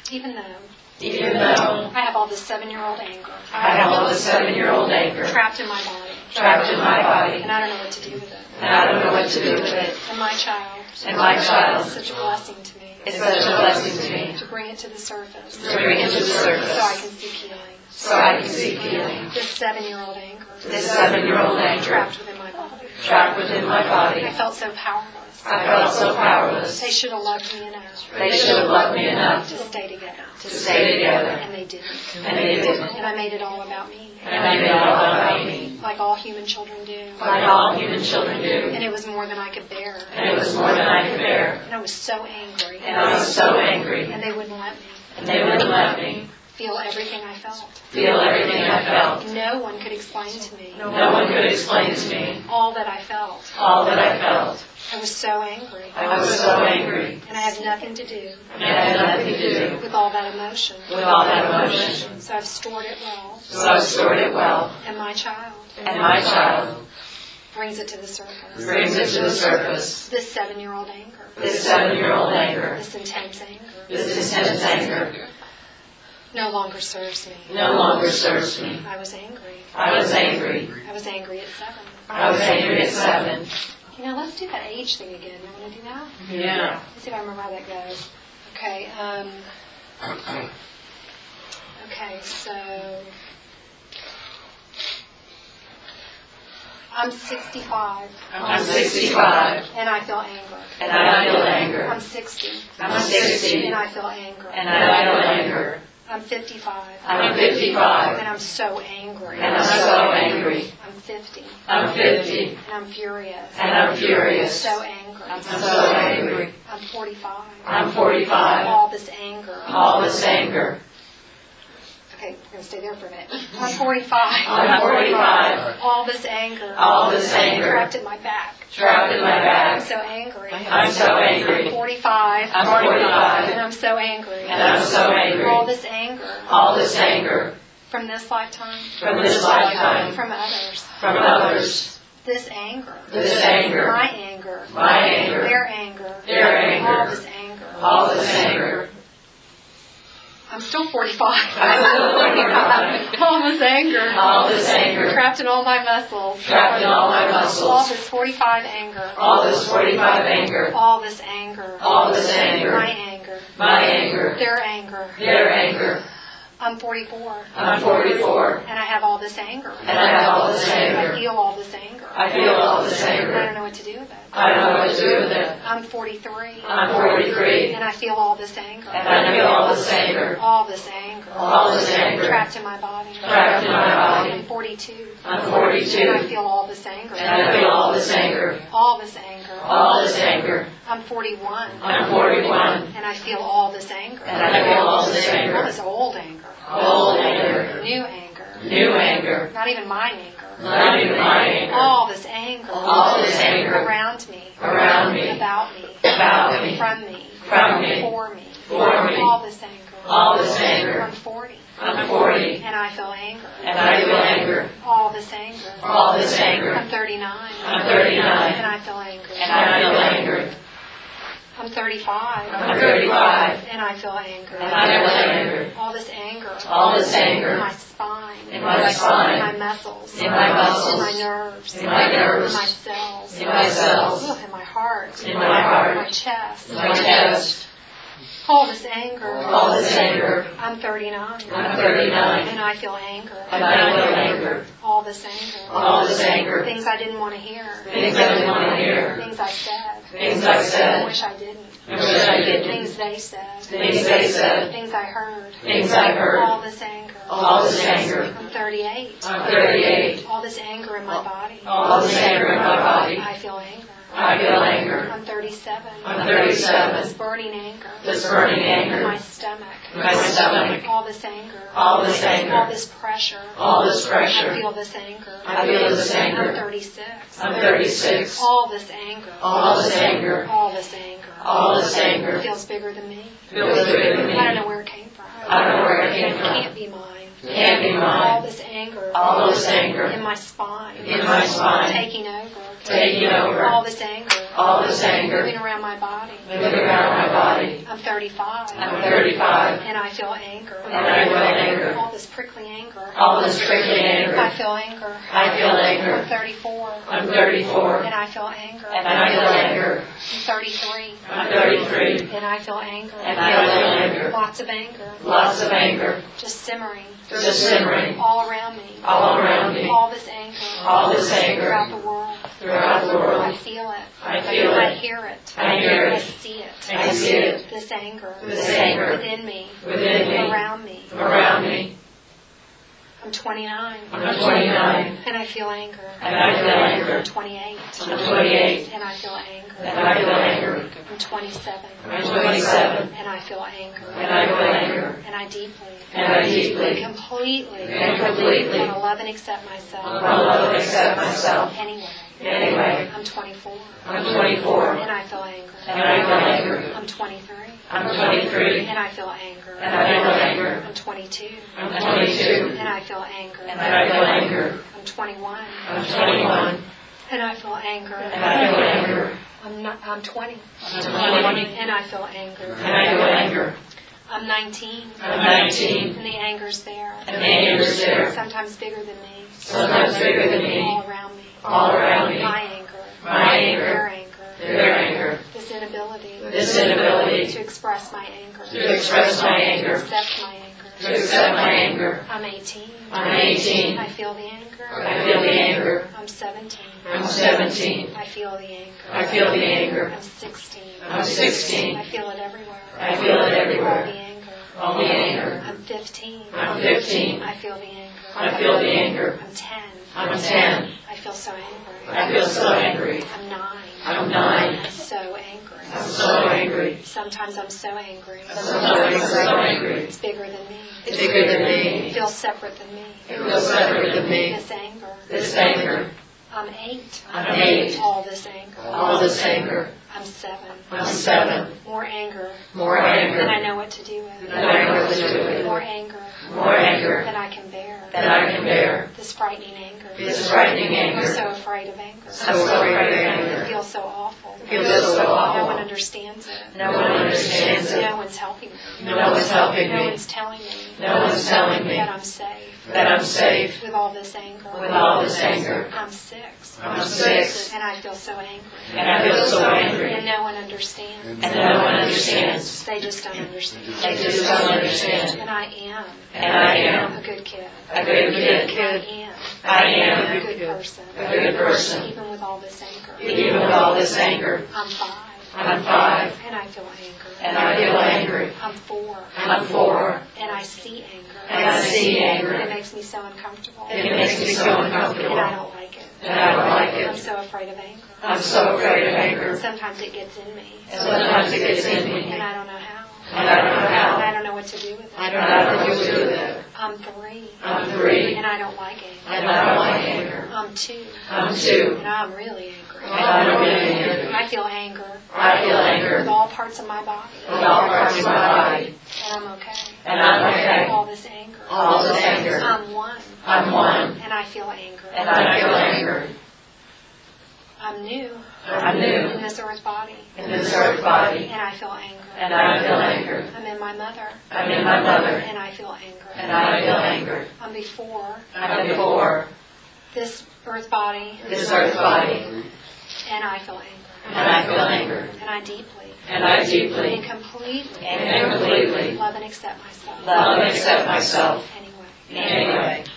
Even though I have all this 7-year-old anger. I have all this 7-year-old anger trapped in my body. Trapped in my body. And I don't know what to do with it. And I don't know what to do with it. And my child. It's such a blessing to me. It's such a blessing to me. To bring it to the surface. To bring it to the surface. So I can seek healing. So I can seek healing. This 7-year-old anger. This 7-year-old anger. Trapped within my body. Trapped within my body. I felt so powerless. I felt so powerless. They should have loved me enough. They should have loved me enough to stay together. To stay together. And they didn't. And they didn't. And I made it all about me. And I made it all about me. Like all human children do. Like all human children do. And it was more than I could bear. And it was more than I could bear. And I was so angry. And I was so angry. And they wouldn't let me. And they wouldn't let me. Feel everything I felt. Feel everything I felt. No one could explain to me. No one could explain to me. All that I felt. All that I felt. I was so angry. I was so angry. And I had nothing to do. And I had nothing to do. With all that emotion. With all that emotion. So I've stored it well. So I've stored it well. And my child. And my child. Brings it to the surface. Brings it to the surface. This 7-year-old anger. This 7-year-old anger. This intense anger. This intense anger. No longer serves me. No longer serves me. I was angry. I was angry. I was angry at 7. I was angry at 7. You know, let's do that age thing again. You want to do that? Yeah. Let's see if I remember how that goes. Okay. Okay, so I'm 65. I'm 65. And I feel anger. And I feel anger. I'm 60. I'm 60. And I feel anger. And I feel anger. I'm 55. I'm 55. And I'm so angry. And I'm so angry. I'm 50. I'm 50. And I'm furious. And I'm furious. So angry. I'm so angry. I'm 45. I'm 45. All this anger. All this anger. Okay, we're going to stay there for a minute. I'm 45. I'm 45. All this anger. All this anger. Trapped in my back. Trapped in my I'm back. so angry. I'm so angry. I'm 45. I'm 45. And I'm so angry. And I'm so angry. All this anger. All this anger. From this lifetime. From this lifetime. From others. From others. This anger. This anger. My anger. My anger. Their anger. Their anger. All this anger. All this anger. I'm still 45. I'm still 45. All this anger. All this anger. Trapped in all my muscles. Trapped in all my muscles. All this 45 anger. All this 45 anger. All this anger. All this anger. My anger. My anger. Their anger. Their anger. I'm 44. I'm 44. And I have all this anger. And I have all this anger. I feel all this anger. I feel all this I anger. don't know what to do with it. I don't know what to do with it. I'm 43. I'm 43. And I feel all this anger. And I feel all this anger. All this anger. All this anger. Trapped in my body. Trapped in my body. I'm 42. I'm 42. And I feel all this anger. And I feel all this anger. All this anger. All this anger. I'm 41. I'm 41. And I feel all this anger. And I feel all this All anger. this old anger. Old anger. New anger. New anger. Not even my anger. Not even my anger. All this anger. All this anger. Around me. Around me. About me. About me. From me. From me. For me. For me. All this anger. All this anger. I'm 40. I'm 40. And I feel anger. And I feel anger. All this anger. All this anger. I'm 39. I'm 39. And I feel anger. And I feel anger. I'm 35. I'm 35. And I feel anger. And I feel anger. All this anger. All this anger. In my spine. In my spine. In my muscles. In my muscles. In my nerves. In my nerves. In my cells. In my cells. Ugh, in my heart. In my heart. In my chest. In my chest. All this anger. All this anger. I'm 39. I'm 39. And I feel anger. And I feel anger. All this anger. All this anger. Things I didn't want to hear. Things I didn't want to hear. Things I said. Things I I said. wish I didn't. I wish I didn't. Things they said. Things they said. Things I heard. Things I heard. All this anger. All this anger. I'm 38. I'm 38. All this anger in my body. All this anger in my body. I feel anger. I feel anger. I'm 37. I'm 37. This burning anger. This burning In anger. my stomach. In my stomach. All this anger. All this anger. All this pressure. All this I pressure. feel this anger. I feel this anger. I'm 36. I'm 36. All this anger. All this anger. All this anger. All this anger. Feels bigger than me. Feels bigger than me. I don't know where it came from. I don't know where it came It from. can't be mine. Can't be All mine. this anger. All this anger. In my spine. In my spine. Taking over. Taking over. All this anger. All this anger. Moving around my body. moving around my body. I'm 35. I'm 35, And I feel anger. and I feel anger. All this prickly anger. All this prickly I anger. feel anger. I feel I'm anger. 34. I'm 34, And I feel anger. and I feel anger. I'm 33. I'm 33, And I feel anger. and I feel anger. Lots of anger. Lots of anger, Just simmering. just simmering All around me. all around me. All this anger. All this anger Throughout the world. throughout the I world. feel it. I feel I it. hear it. I hear it. I see it. I see it. This anger. This anger Within me. within me, Around me. around me. I'm 29. I'm 29, And I feel anger. and I feel anger. I'm 28. I'm 28, And I feel anger. and I feel anger. I'm 27. I'm 27, And I feel anger. and I feel anger. And I deeply. And I deeply Completely. and completely Want to love and accept myself. love and accept myself. Anyway. Anyway, I'm 24. I'm 24, And I feel anger. and I feel anger. I'm 23. I'm 23, And I feel anger. and I feel anger. I'm 22. I'm 22, And I feel anger. and I feel anger. I'm 21. I'm 21, And I feel anger. and I feel anger. I'm 20. I'm 20, And I feel anger. and I feel anger. I'm 19. I'm 19, And the anger's there. and the anger's there. Sometimes bigger than me. Sometimes bigger than me. All around me. All around me. My anger. My anger. Their anger. Their anger. This inability. This inability To express my anger. to express my To anger. accept my anger. To accept my anger. I'm 18. I'm 18. I feel the anger. I feel the anger. I'm 17. I'm 17. I feel the anger. I feel the anger. I'm 16. I'm 16. I feel it everywhere. I feel it All the everywhere. anger. All the anger. I'm 15. I'm 15. I feel the anger. I feel the anger. I'm 10. I'm 10. I feel so angry. I feel so angry. I'm 9. I'm 9. I'm so angry. I'm so angry. Sometimes I'm so angry. Sometimes I'm so angry. It's bigger than me. It's bigger than It me. feels separate than me. It feels separate than me. This anger. This anger. I'm 8. I'm 8. All this anger. All this anger. I'm 7. I'm 7. More anger More than I anger know what to do with. than I know what to do with. More anger More anger than I can bear. than I can bear. This frightening anger. This frightening I'm anger. so afraid of anger. So afraid of It anger. feels so awful. Feels so No one awful. understands it. No one understands it. No one's helping me. No one's helping No me. one's telling me No one's telling me that I'm safe that I'm safe with all this anger. with all this anger. I'm 6. I'm 6, And I feel so angry. and I feel so angry. And no one understands. And no one understands. They just don't understand. They just don't understand. And I am And I am a good kid. a good kid. I I am am a good person. a good person. Even with all this anger. Even with all this anger. I'm 5. I'm 5, And I feel anger. and I feel angry. I'm 4. I'm 4, And I see anger. and I see And it anger. makes me so uncomfortable. It makes me so And I uncomfortable. don't like it. And I don't like I'm it. so afraid of anger. I'm so afraid of anger. Sometimes it gets in me. And sometimes it gets in me. And I don't know how. And I don't know And how. I don't know what to do with it. I don't know what to do with it. I'm 3. I'm 3, And I don't like anger. and I don't like anger. I'm 2. I'm 2, And I'm really angry. and I'm really angry. I feel anger I feel with anger all parts of my body. with all parts of my body. And I'm okay. And I'm okay. All this anger. All this anger. I'm 1. I'm 1, And I feel anger. and I feel anger. I'm new I'm in new this earth body. in this earth body, And I feel anger. and I feel anger. I'm in my mother. I'm in my mother, And I feel anger. and I feel anger. I'm before I'm before this earth body. this earth body, And I feel anger. and I feel anger. And I deeply And I and deeply completely and completely love and accept myself. love and accept myself Anyway. anyway.